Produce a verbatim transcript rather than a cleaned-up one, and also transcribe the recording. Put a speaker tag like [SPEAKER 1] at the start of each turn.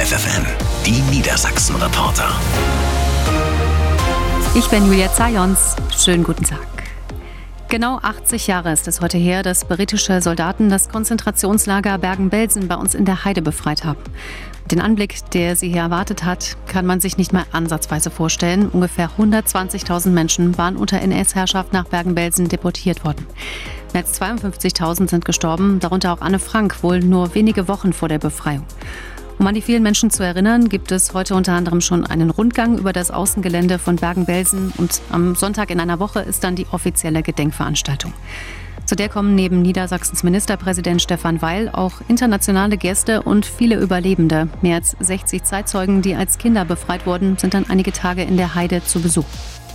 [SPEAKER 1] Live F M, die Niedersachsen-Reporter.
[SPEAKER 2] Ich bin Julia Zajons. Schönen guten Tag. Genau achtzig Jahre ist es heute her, dass britische Soldaten das Konzentrationslager Bergen-Belsen bei uns in der Heide befreit haben. Den Anblick, der sie hier erwartet hat, kann man sich nicht mal ansatzweise vorstellen. Ungefähr hundertzwanzigtausend Menschen waren unter N S-Herrschaft nach Bergen-Belsen deportiert worden. Mehr als zweiundfünfzigtausend sind gestorben, darunter auch Anne Frank, wohl nur wenige Wochen vor der Befreiung. Um an die vielen Menschen zu erinnern, gibt es heute unter anderem schon einen Rundgang über das Außengelände von Bergen-Belsen und am Sonntag in einer Woche ist dann die offizielle Gedenkveranstaltung. Zu der kommen neben Niedersachsens Ministerpräsident Stefan Weil auch internationale Gäste und viele Überlebende. Mehr als sechzig Zeitzeugen, die als Kinder befreit wurden, sind dann einige Tage in der Heide zu Besuch.